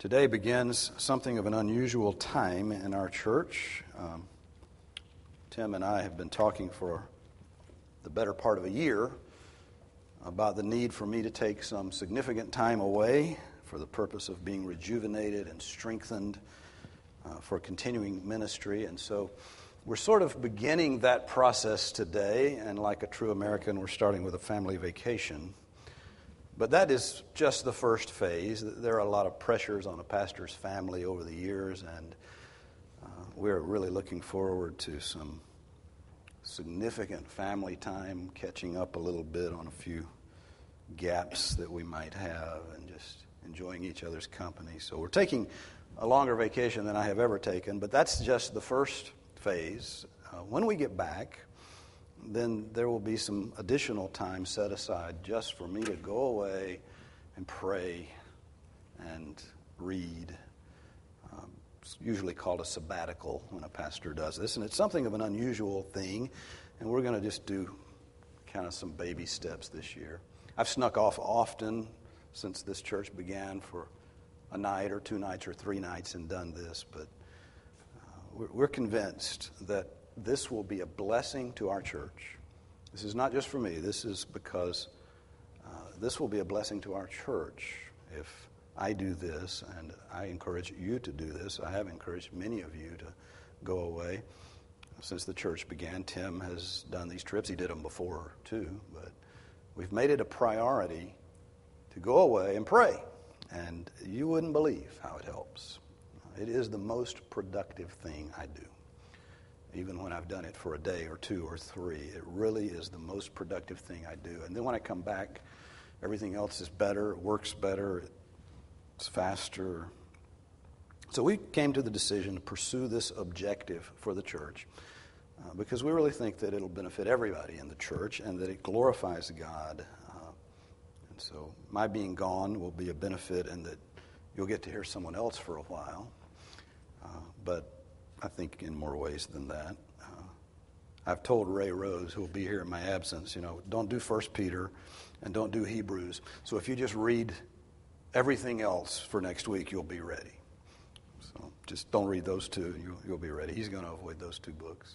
Today begins something of an unusual time in our church. Tim and I have been talking for the better part of a year about the need for me to take some significant time away for the purpose of being rejuvenated and strengthened for continuing ministry. And so we're sort of beginning that process today, and like a true American, we're starting with a family vacation. But that is just the first phase. There are a lot of pressures on a pastor's family over the years, and we're really looking forward to some significant family time, catching up a little bit on a few gaps that we might have, and just enjoying each other's company. So we're taking a longer vacation than I have ever taken, but that's just the first phase. When we get back, then there will be some additional time set aside just for me to go away and pray and read. It's usually called a sabbatical when a pastor does this, and it's something of an unusual thing, and we're going to just do kind of some baby steps this year. I've snuck off often since this church began for a night or 2 nights or 3 nights and done this, but we're convinced that this will be a blessing to our church. This is not just for me. This is because this will be a blessing to our church if I do this, and I encourage you to do this. I have encouraged many of you to go away. Since the church began, Tim has done these trips. He did them before, too, but we've made it a priority to go away and pray, and you wouldn't believe how it helps. It is the most productive thing I do. Even when I've done it for a day or 2 or 3, it really is the most productive thing I do. And then when I come back, everything else is better, it works better, it's faster. So we came to the decision to pursue this objective for the church because we really think that it'll benefit everybody in the church and that it glorifies God. And so my being gone will be a benefit in that you'll get to hear someone else for a while. But I think in more ways than that. I've told Ray Rose, who will be here in my absence, don't do 1 Peter and don't do Hebrews. So if you just read everything else for next week, you'll be ready. So just don't read those 2, you'll be ready. He's going to avoid those 2 books.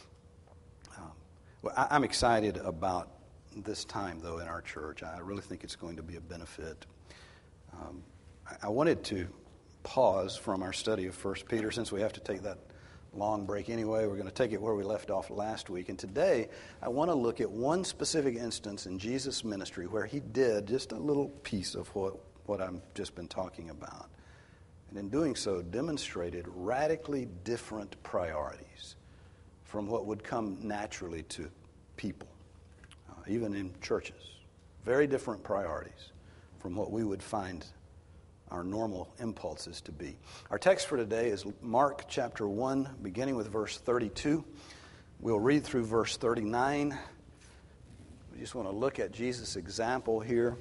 I'm excited about this time, though, in our church. I really think it's going to be a benefit. I wanted to pause from our study of 1 Peter since we have to take that long break anyway. We're going to take it where we left off last week. And today, I want to look at one specific instance in Jesus' ministry where he did just a little piece of what I've just been talking about. And in doing so, demonstrated radically different priorities from what would come naturally to people, even in churches. Very different priorities from what we would find our normal impulses to be. Our text for today is Mark chapter 1, beginning with verse 32. We'll read through verse 39. We just want to look at Jesus' example here.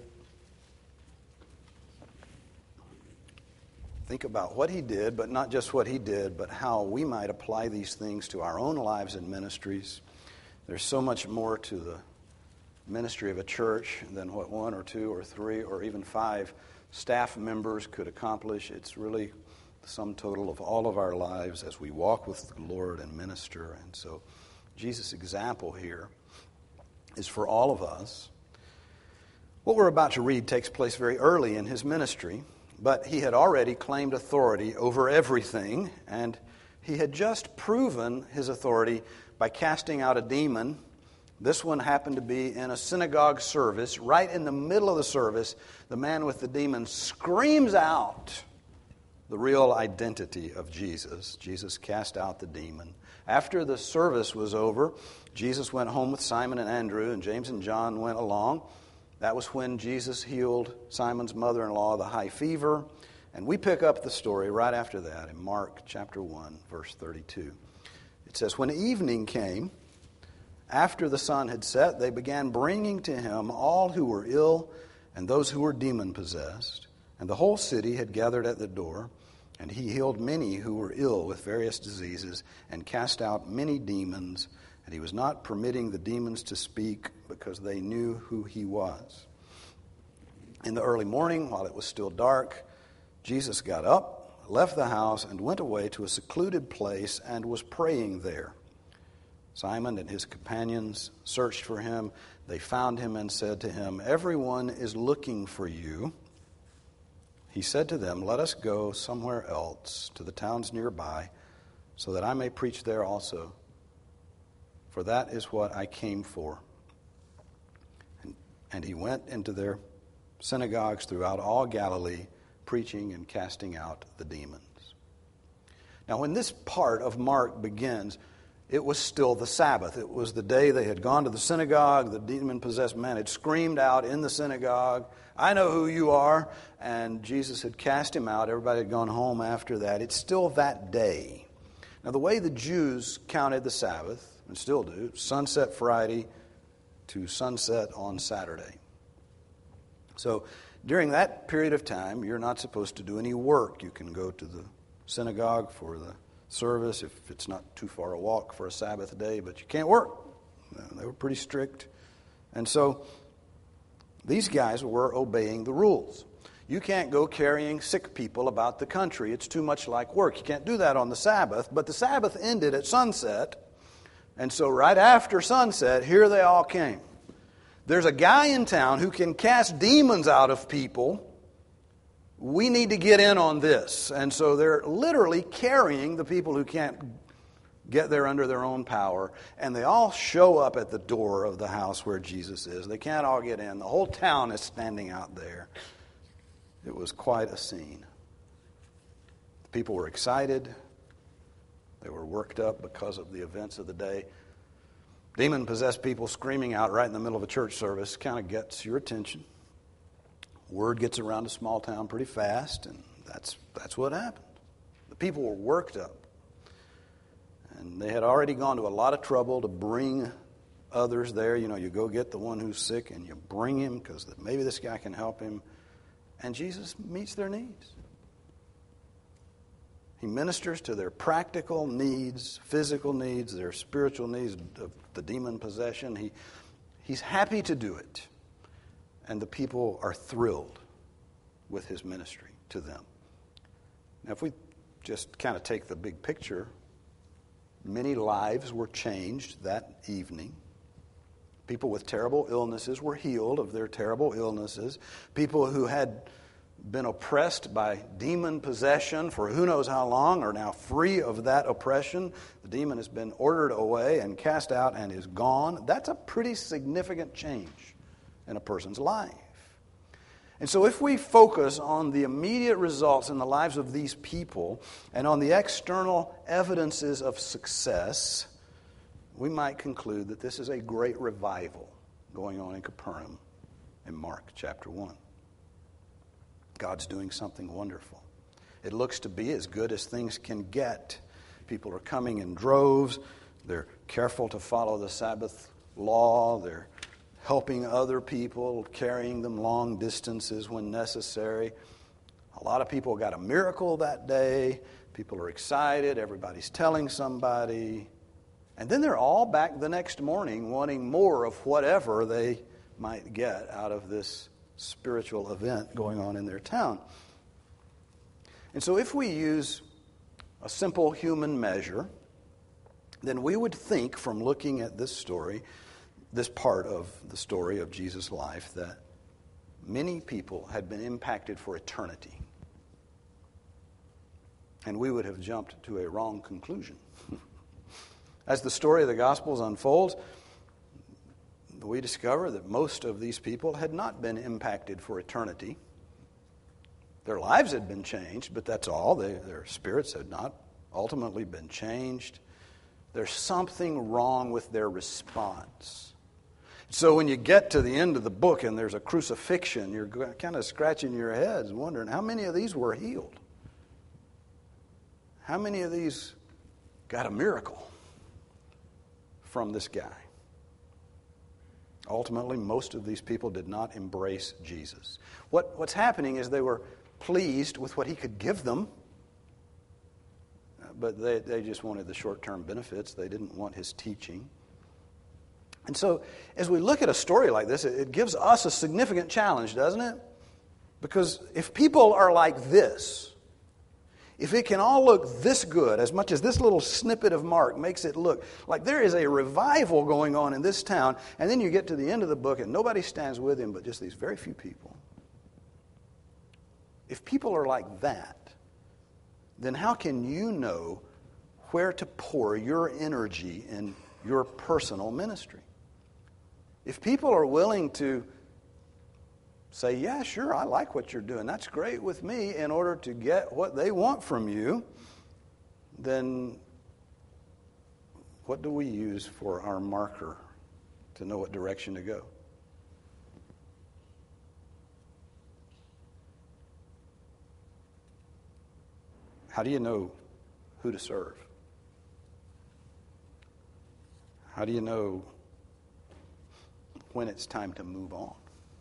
Think about what he did, but not just what he did, but how we might apply these things to our own lives and ministries. There's so much more to the ministry of a church than what 1 or 2 or 3 or even 5 staff members could accomplish. It's really the sum total of all of our lives as we walk with the Lord and minister. And so Jesus' example here is for all of us. What we're about to read takes place very early in his ministry, but he had already claimed authority over everything, and he had just proven his authority by casting out a demon. This one happened to be in a synagogue service. Right in the middle of the service, the man with the demon screams out the real identity of Jesus. Jesus cast out the demon. After the service was over, Jesus went home with Simon and Andrew, and James and John went along. That was when Jesus healed Simon's mother-in-law of the high fever. And we pick up the story right after that in Mark chapter 1, verse 32. It says, "When evening came, after the sun had set, they began bringing to him all who were ill and those who were demon-possessed. And the whole city had gathered at the door, and he healed many who were ill with various diseases and cast out many demons. And he was not permitting the demons to speak because they knew who he was. In the early morning, while it was still dark, Jesus got up, left the house, and went away to a secluded place and was praying there. Simon and his companions searched for him. They found him and said to him, "Everyone is looking for you." He said to them, "Let us go somewhere else, to the towns nearby, so that I may preach there also. For that is what I came for." And he went into their synagogues throughout all Galilee, preaching and casting out the demons. Now, when this part of Mark begins, it was still the Sabbath. It was the day they had gone to the synagogue. The demon-possessed man had screamed out in the synagogue, "I know who you are." And Jesus had cast him out. Everybody had gone home after that. It's still that day. Now, the way the Jews counted the Sabbath, and still do, sunset Friday to sunset on Saturday. So during that period of time, you're not supposed to do any work. You can go to the synagogue for the service if it's not too far a walk for a Sabbath day, but you can't work. They were pretty strict. And so these guys were obeying the rules. You can't go carrying sick people about the country. It's too much like work. You can't do that on the Sabbath. But the Sabbath ended at sunset. And so right after sunset, here they all came. There's a guy in town who can cast demons out of people. We need to get in on this. And so they're literally carrying the people who can't get there under their own power. And they all show up at the door of the house where Jesus is. They can't all get in. The whole town is standing out there. It was quite a scene. The people were excited. They were worked up because of the events of the day. Demon-possessed people screaming out right in the middle of a church service kind of gets your attention. Word gets around a small town pretty fast, and that's what happened. The people were worked up. And they had already gone to a lot of trouble to bring others there. You know, you go get the one who's sick and you bring him because maybe this guy can help him. And Jesus meets their needs. He ministers to their practical needs, physical needs, their spiritual needs of the demon possession. He's happy to do it. And the people are thrilled with his ministry to them. Now, if we just kind of take the big picture, many lives were changed that evening. People with terrible illnesses were healed of their terrible illnesses. People who had been oppressed by demon possession for who knows how long are now free of that oppression. The demon has been ordered away and cast out and is gone. That's a pretty significant change in a person's life. And so if we focus on the immediate results in the lives of these people and on the external evidences of success, we might conclude that this is a great revival going on in Capernaum in Mark chapter 1. God's doing something wonderful. It looks to be as good as things can get. People are coming in droves. They're careful to follow the Sabbath law. They're helping other people, carrying them long distances when necessary. A lot of people got a miracle that day. People are excited. Everybody's telling somebody. And then they're all back the next morning wanting more of whatever they might get out of this spiritual event going on in their town. And so if we use a simple human measure, then we would think from looking at this story, this part of the story of Jesus' life, that many people had been impacted for eternity. And we would have jumped to a wrong conclusion. As the story of the Gospels unfolds, we discover that most of these people had not been impacted for eternity. Their lives had been changed, but that's all. Their spirits had not ultimately been changed. There's something wrong with their response. So when you get to the end of the book and there's a crucifixion, you're kind of scratching your heads wondering, how many of these were healed? How many of these got a miracle from this guy? Ultimately, most of these people did not embrace Jesus. What's happening is they were pleased with what he could give them, but they just wanted the short-term benefits. They didn't want his teaching. And so, as we look at a story like this, it gives us a significant challenge, doesn't it? Because if people are like this, if it can all look this good, as much as this little snippet of Mark makes it look like there is a revival going on in this town, and then you get to the end of the book and nobody stands with him but just these very few people. If people are like that, then how can you know where to pour your energy in your personal ministry? If people are willing to say, yeah, sure, I like what you're doing, that's great with me, in order to get what they want from you, then what do we use for our marker to know what direction to go? How do you know who to serve? How do you know when it's time to move on?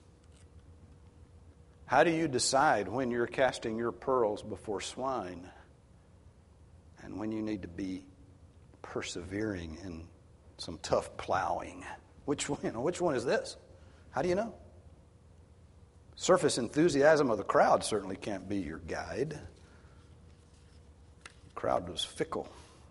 How do you decide when you're casting your pearls before swine and when you need to be persevering in some tough plowing? Which one is this? How do you know? Surface enthusiasm of the crowd certainly can't be your guide. The crowd was fickle.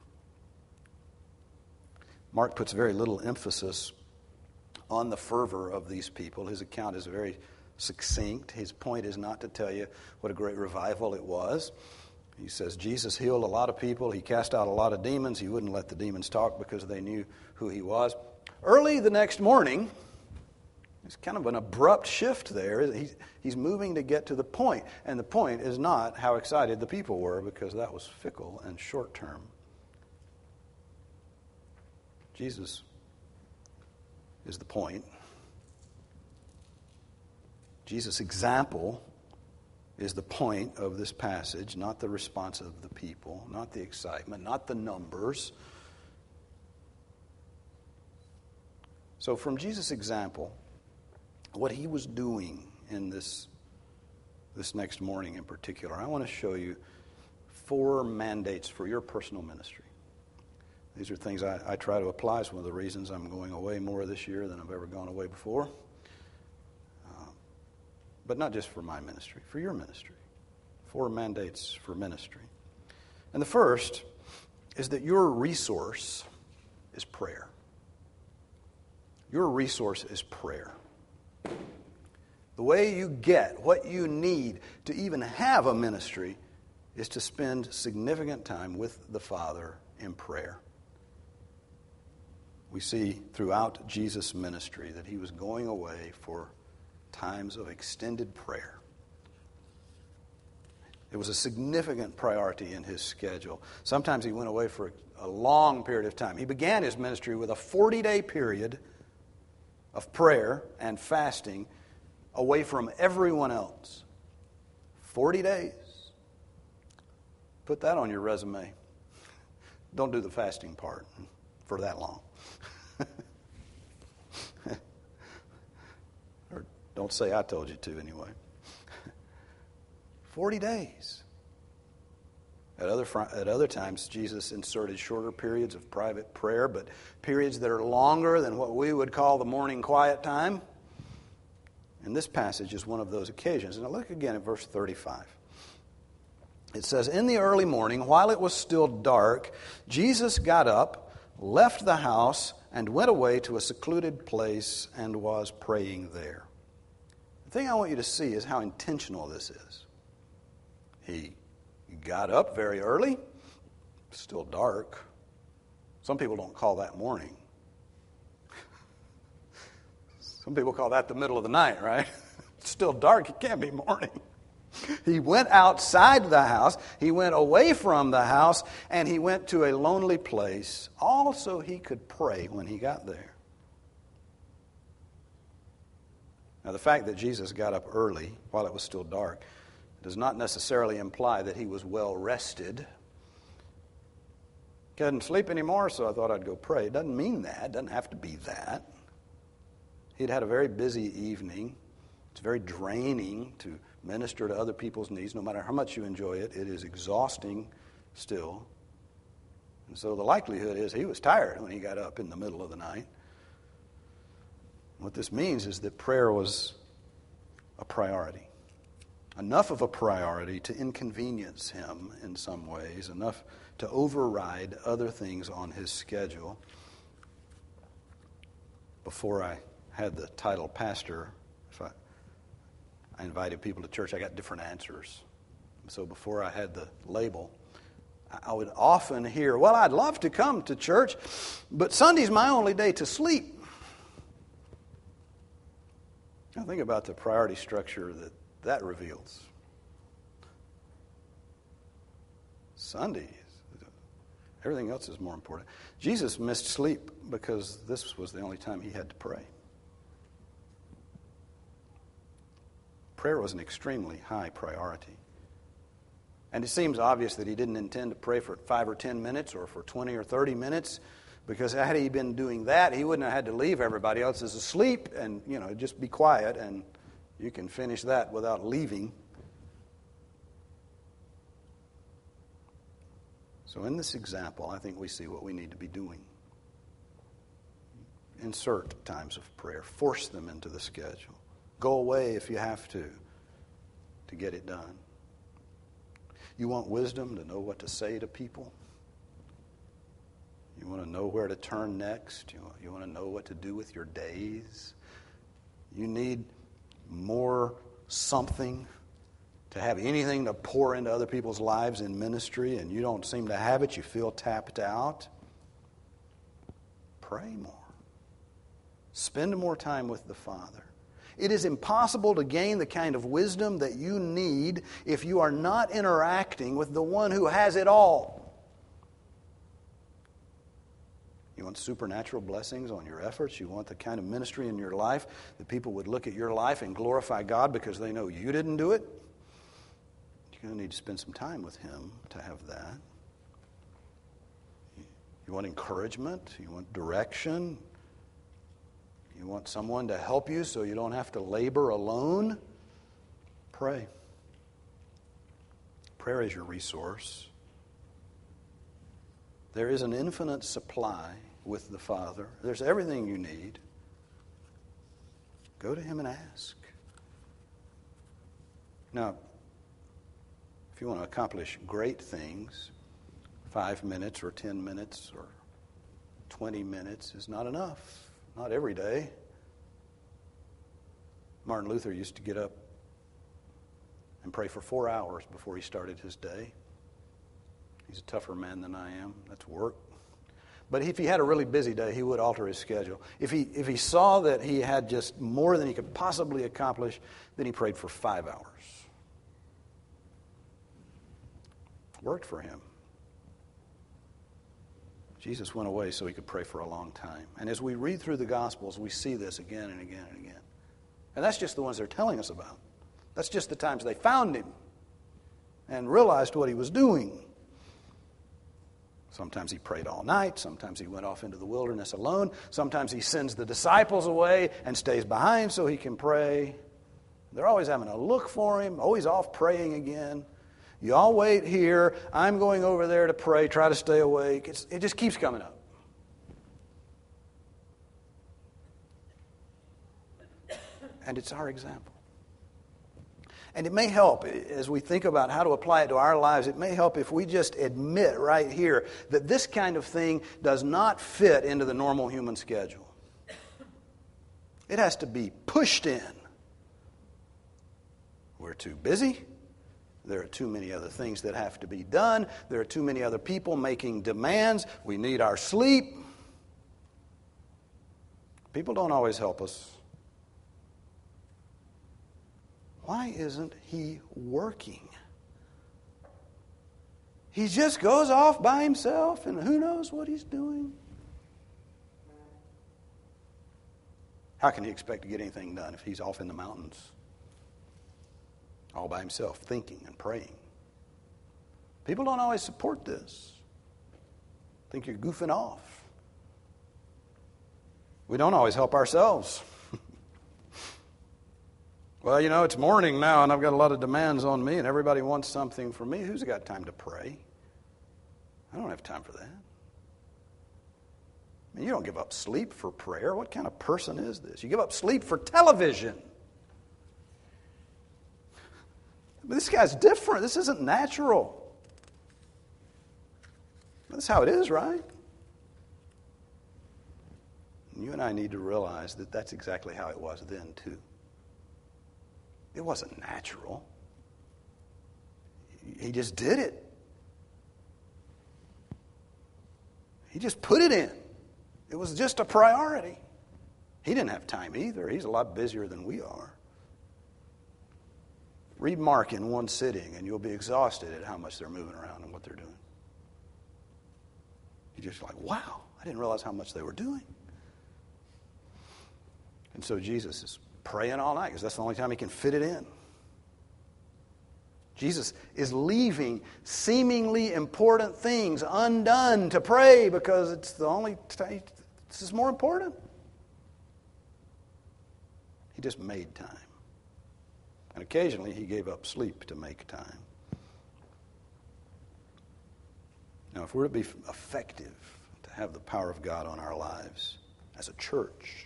Mark puts very little emphasis on the fervor of these people. His account is very succinct. His point is not to tell you what a great revival it was. He says Jesus healed a lot of people. He cast out a lot of demons. He wouldn't let the demons talk because they knew who he was. Early the next morning, it's kind of an abrupt shift there. He's moving to get to the point. And the point is not how excited the people were, because that was fickle and short term. Jesus is the point. Jesus' example is the point of this passage, not the response of the people, not the excitement, not the numbers. So from Jesus' example, what he was doing in this next morning in particular, I want to show you 4 mandates for your personal ministry. These are things I try to apply. It's one of the reasons I'm going away more this year than I've ever gone away before. But not just for my ministry, for your ministry. 4 mandates for ministry. And the first is that your resource is prayer. Your resource is prayer. The way you get what you need to even have a ministry is to spend significant time with the Father in prayer. We see throughout Jesus' ministry that he was going away for times of extended prayer. It was a significant priority in his schedule. Sometimes he went away for a long period of time. He began his ministry with a 40-day period of prayer and fasting away from everyone else. 40 days. Put that on your resume. Don't do the fasting part for that long. Or don't say I told you to anyway. 40 days. At other times, Jesus inserted shorter periods of private prayer, but periods that are longer than what we would call the morning quiet time. And this passage is one of those occasions. And look again at verse 35. It says, "In the early morning, while it was still dark, Jesus got up, left the house, and went away to a secluded place and was praying there." The thing I want you to see is how intentional this is. He got up very early, still dark. Some people don't call that morning. Some people call that the middle of the night, right? It's still dark, it can't be morning. He went outside the house, he went away from the house, and he went to a lonely place, all so he could pray when he got there. Now, the fact that Jesus got up early while it was still dark does not necessarily imply that he was well rested. Couldn't sleep anymore, so I thought I'd go pray. It doesn't mean that. It doesn't have to be that. He'd had a very busy evening. It's very draining to minister to other people's needs. No matter how much you enjoy it, it is exhausting still. And so the likelihood is he was tired when he got up in the middle of the night. What this means is that prayer was a priority. enough of a priority to inconvenience him in some ways, enough to override other things on his schedule. Before I had the title pastor, if I invited people to church, I got different answers. So before I had the label, I would often hear, well, I'd love to come to church, but Sunday's my only day to sleep. Now think about the priority structure that reveals. Sundays, everything else is more important. Jesus missed sleep because this was the only time he had to pray. Prayer was an extremely high priority. And it seems obvious that he didn't intend to pray for 5 or 10 minutes or for 20 or 30 minutes, because had he been doing that, he wouldn't have had to leave everybody else is asleep and, just be quiet and you can finish that without leaving. So in this example, I think we see what we need to be doing. Insert times of prayer. Force them into the schedule. Go away if you have to get it done. You want wisdom to know what to say to people? You want to know where to turn next? You want to know what to do with your days? You need more something to have anything to pour into other people's lives in ministry, and you don't seem to have it. You feel tapped out. Pray more. Spend more time with the Father. It is impossible to gain the kind of wisdom that you need if you are not interacting with the one who has it all. You want supernatural blessings on your efforts? You want the kind of ministry in your life that people would look at your life and glorify God because they know you didn't do it? You're going to need to spend some time with Him to have that. You want encouragement? You want direction? You want someone to help you so you don't have to labor alone? Pray. Prayer is your resource. There is an infinite supply with the Father. There's everything you need. Go to Him and ask. Now, if you want to accomplish great things, 5 minutes or 10 minutes or 20 minutes is not enough. Not every day. Martin Luther used to get up and pray for 4 hours before he started his day. He's a tougher man than I am. That's work. But if he had a really busy day, he would alter his schedule. If he saw that he had just more than he could possibly accomplish, then he prayed for 5 hours. Worked for him. Jesus went away so he could pray for a long time. And as we read through the Gospels, we see this again and again and again. And that's just the ones they're telling us about. That's just the times they found him and realized what he was doing. Sometimes he prayed all night. Sometimes he went off into the wilderness alone. Sometimes he sends the disciples away and stays behind so he can pray. They're always having to look for him, always off praying again. You all wait here. I'm going over there to pray. Try to stay awake. It just keeps coming up. And it's our example. And it may help, as we think about how to apply it to our lives, it may help if we just admit right here that this kind of thing does not fit into the normal human schedule. It has to be pushed in. We're too busy. There are too many other things that have to be done. There are too many other people making demands. We need our sleep. People don't always help us. Why isn't he working? He just goes off by himself and who knows what he's doing. How can he expect to get anything done if he's off in the mountains? All by himself, thinking and praying. People don't always support this. Think you're goofing off. We don't always help ourselves. Well, it's morning now and I've got a lot of demands on me and everybody wants something from me. Who's got time to pray? I don't have time for that. I mean, you don't give up sleep for prayer. What kind of person is this? You give up sleep for television. But this guy's different. This isn't natural. That's how it is, right? And you and I need to realize that that's exactly how it was then, too. It wasn't natural. He just did it. He just put it in. It was just a priority. He didn't have time either. He's a lot busier than we are. Read Mark in one sitting, and you'll be exhausted at how much they're moving around and what they're doing. You're just like, wow, I didn't realize how much they were doing. And so Jesus is praying all night because that's the only time he can fit it in. Jesus is leaving seemingly important things undone to pray because it's the only time this is more important. He just made time. And occasionally he gave up sleep to make time. Now, if we're to be effective, to have the power of God on our lives as a church,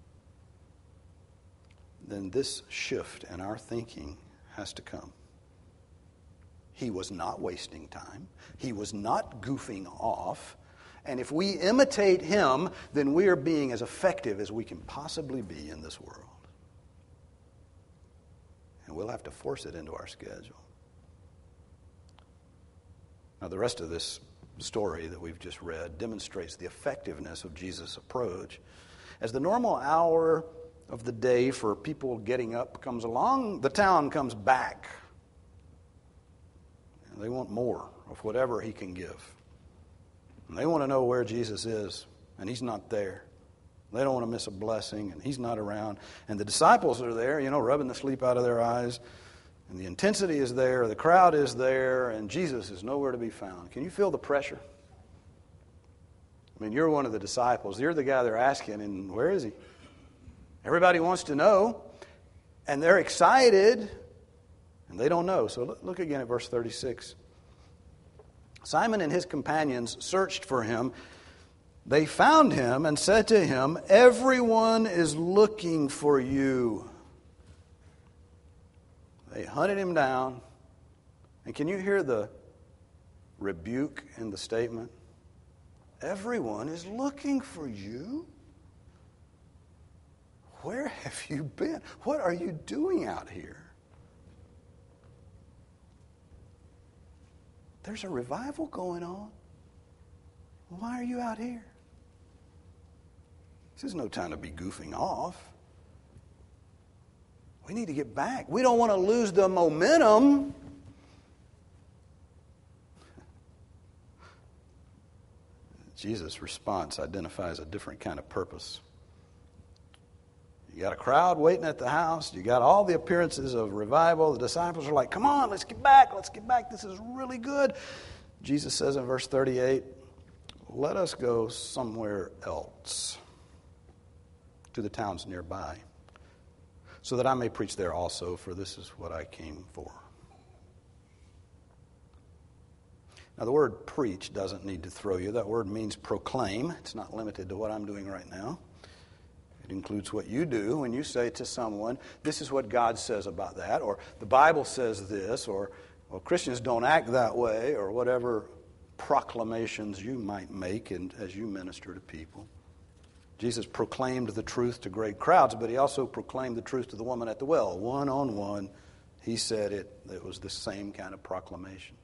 then this shift in our thinking has to come. He was not wasting time. He was not goofing off. And if we imitate him, then we are being as effective as we can possibly be in this world. And we'll have to force it into our schedule. Now, the rest of this story that we've just read demonstrates the effectiveness of Jesus' approach. As the normal hour of the day for people getting up comes along, the town comes back. And they want more of whatever he can give. And they want to know where Jesus is, and he's not there. They don't want to miss a blessing, and he's not around. And the disciples are there, rubbing the sleep out of their eyes. And the intensity is there, the crowd is there, and Jesus is nowhere to be found. Can you feel the pressure? I mean, you're one of the disciples. You're the guy they're asking, and where is he? Everybody wants to know, and they're excited, and they don't know. So look again at verse 36. Simon and his companions searched for him. They found him and said to him, "Everyone is looking for you." They hunted him down. And can you hear the rebuke in the statement? Everyone is looking for you. Where have you been? What are you doing out here? There's a revival going on. Why are you out here? This is no time to be goofing off. We need to get back. We don't want to lose the momentum. Jesus' response identifies a different kind of purpose. You got a crowd waiting at the house. You got all the appearances of revival. The disciples are like, come on, let's get back. Let's get back. This is really good. Jesus says in verse 38, let us go somewhere else, to the towns nearby, so that I may preach there also, for this is what I came for. Now, the word preach doesn't need to throw you. That word means proclaim. It's not limited to what I'm doing right now. It includes what you do when you say to someone, this is what God says about that, or the Bible says this, or well, Christians don't act that way, or whatever proclamations you might make as you minister to people. Jesus proclaimed the truth to great crowds, but he also proclaimed the truth to the woman at the well. One-on-one, he said it. It was the same kind of proclamation.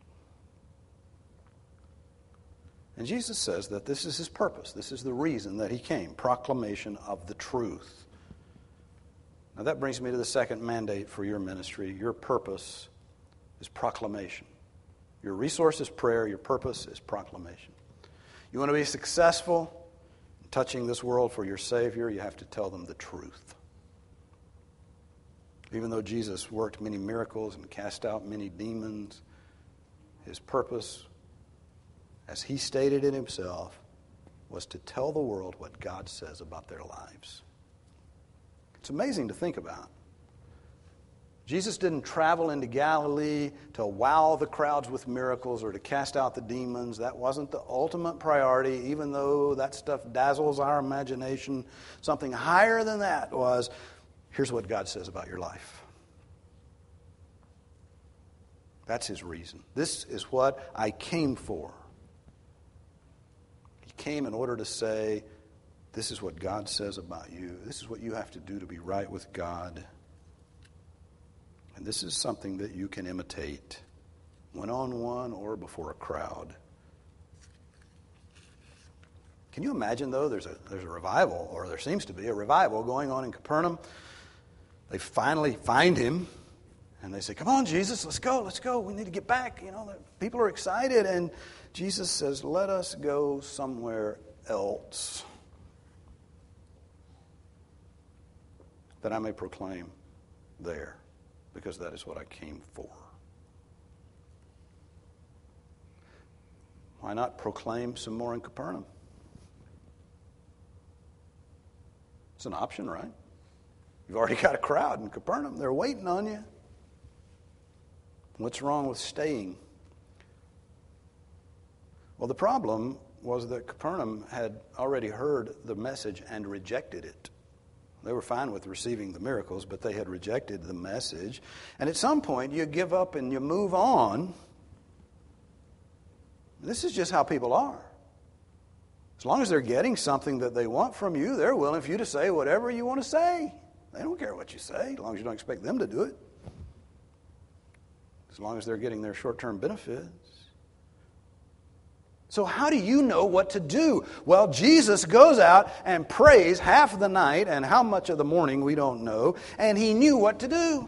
And Jesus says that this is his purpose. This is the reason that he came, proclamation of the truth. Now that brings me to the second mandate for your ministry. Your purpose is proclamation. Your resource is prayer. Your purpose is proclamation. You want to be successful in touching this world for your Savior, you have to tell them the truth. Even though Jesus worked many miracles and cast out many demons, his purpose, as he stated it himself, was to tell the world what God says about their lives. It's amazing to think about. Jesus didn't travel into Galilee to wow the crowds with miracles or to cast out the demons. That wasn't the ultimate priority, even though that stuff dazzles our imagination. Something higher than that was, here's what God says about your life. That's his reason. This is what I came for. He came in order to say, this is what God says about you. This is what you have to do to be right with God. And this is something that you can imitate, one-on-one or before a crowd. Can you imagine, though, there's a revival, or there seems to be a revival going on in Capernaum. They finally find him, and they say, come on, Jesus, let's go. We need to get back. You know, people are excited. And Jesus says, let us go somewhere else, that I may proclaim there, because that is what I came for. Why not proclaim some more in Capernaum? It's an option, right? You've already got a crowd in Capernaum. They're waiting on you. What's wrong with staying? Well, the problem was that Capernaum had already heard the message and rejected it. They were fine with receiving the miracles, but they had rejected the message. And at some point, you give up and you move on. This is just how people are. As long as they're getting something that they want from you, they're willing for you to say whatever you want to say. They don't care what you say, as long as you don't expect them to do it. As long as they're getting their short-term benefits. So how do you know what to do? Well, Jesus goes out and prays half of the night, and how much of the morning we don't know, and he knew what to do.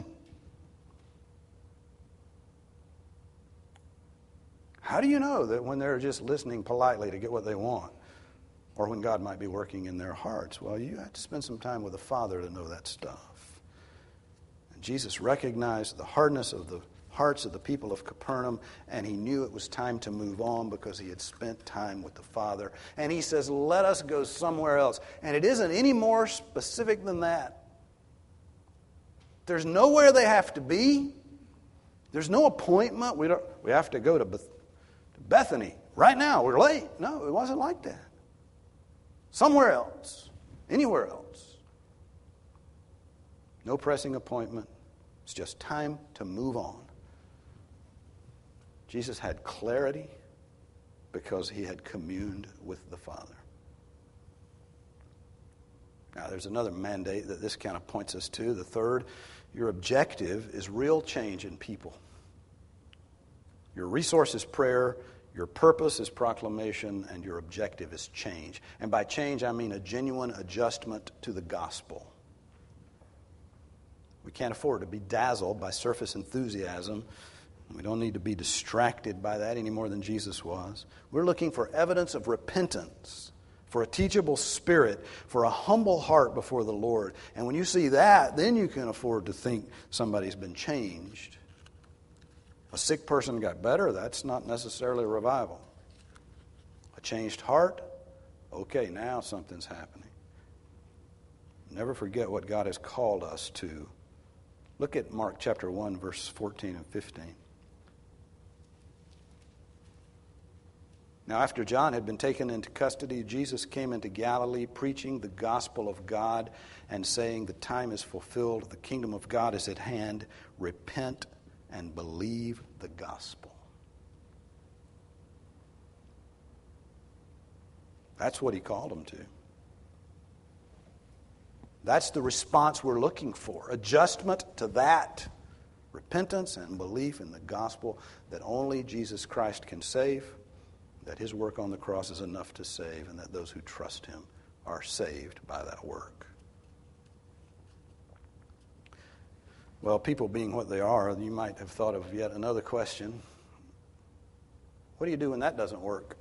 How do you know that when they're just listening politely to get what they want, or when God might be working in their hearts? Well, you have to spend some time with the Father to know that stuff. And Jesus recognized the hardness of the hearts of the people of Capernaum, and he knew it was time to move on because he had spent time with the Father. And he says, let us go somewhere else. And it isn't any more specific than that. There's nowhere they have to be. There's no appointment. We have to go to Bethany right now. We're late. No, it wasn't like that. Somewhere else. Anywhere else. No pressing appointment. It's just time to move on. Jesus had clarity because he had communed with the Father. Now, there's another mandate that this kind of points us to. The third, your objective is real change in people. Your resource is prayer, your purpose is proclamation, and your objective is change. And by change, I mean a genuine adjustment to the gospel. We can't afford to be dazzled by surface enthusiasm. We don't need to be distracted by that any more than Jesus was. We're looking for evidence of repentance, for a teachable spirit, for a humble heart before the Lord. And when you see that, then you can afford to think somebody's been changed. A sick person got better, that's not necessarily a revival. A changed heart, okay, now something's happening. Never forget what God has called us to. Look at Mark chapter 1, verse 14 and 15. Now, after John had been taken into custody, Jesus came into Galilee preaching the gospel of God and saying, the time is fulfilled, the kingdom of God is at hand. Repent and believe the gospel. That's what he called them to. That's the response we're looking for. Adjustment to that. Repentance and belief in the gospel that only Jesus Christ can save, that his work on the cross is enough to save, and that those who trust him are saved by that work. Well, people being what they are, you might have thought of yet another question. What do you do when that doesn't work?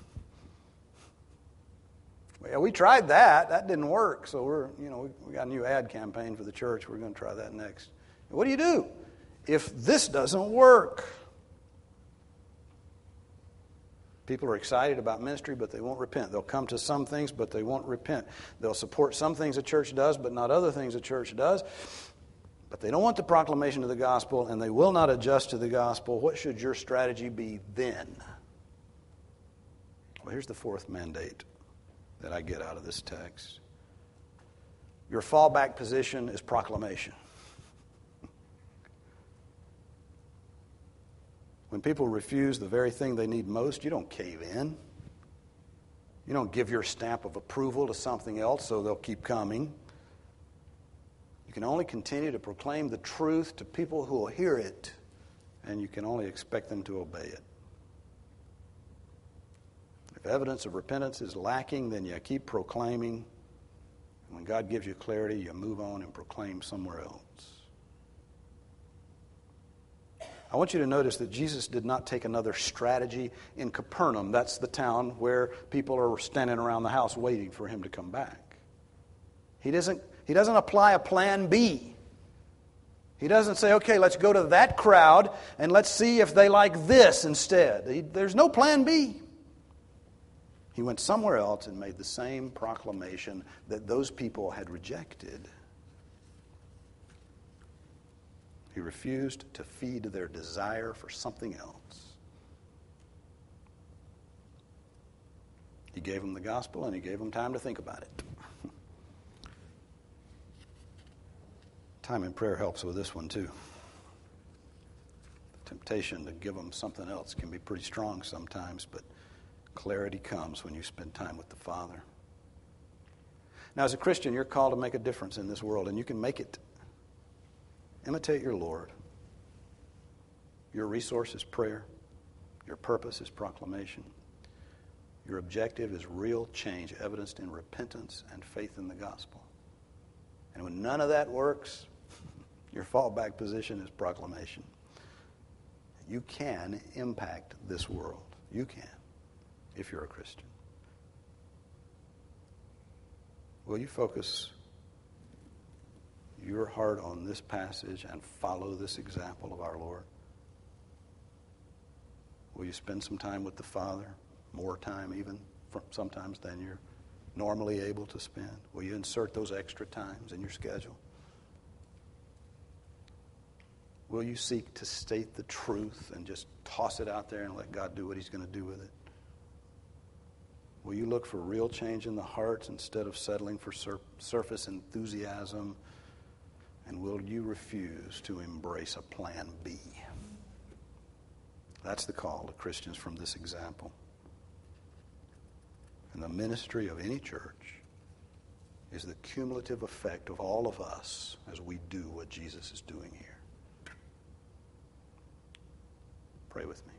Well, we tried that. That didn't work. So we got a new ad campaign for the church. We're going to try that next. What do you do if this doesn't work? People are excited about ministry, but they won't repent. They'll come to some things, but they won't repent. They'll support some things a church does, but not other things a church does. But they don't want the proclamation of the gospel, and they will not adjust to the gospel. What should your strategy be then? Well, here's the fourth mandate that I get out of this text. Your fallback position is proclamation. When people refuse the very thing they need most, you don't cave in. You don't give your stamp of approval to something else so they'll keep coming. You can only continue to proclaim the truth to people who will hear it, and you can only expect them to obey it. If evidence of repentance is lacking, then you keep proclaiming. And when God gives you clarity, you move on and proclaim somewhere else. I want you to notice that Jesus did not take another strategy in Capernaum. That's the town where people are standing around the house waiting for him to come back. He doesn't apply a plan B. He doesn't say, okay, let's go to that crowd and let's see if they like this instead. There's no plan B. He went somewhere else and made the same proclamation that those people had rejected. He refused to feed their desire for something else. He gave them the gospel and he gave them time to think about it. Time in prayer helps with this one too. The temptation to give them something else can be pretty strong sometimes, but clarity comes when you spend time with the Father. Now, as a Christian, you're called to make a difference in this world, and you can make it. Imitate your Lord. Your resource is prayer. Your purpose is proclamation. Your objective is real change, evidenced in repentance and faith in the gospel. And when none of that works, your fallback position is proclamation. You can impact this world. You can, if you're a Christian. Will you focus your heart on this passage and follow this example of our Lord? Will you spend some time with the Father, more time even sometimes than you're normally able to spend? Will you insert those extra times in your schedule? Will you seek to state the truth and just toss it out there and let God do what He's going to do with it? Will you look for real change in the hearts instead of settling for surface enthusiasm? And will you refuse to embrace a plan B? That's the call to Christians from this example. And the ministry of any church is the cumulative effect of all of us as we do what Jesus is doing here. Pray with me.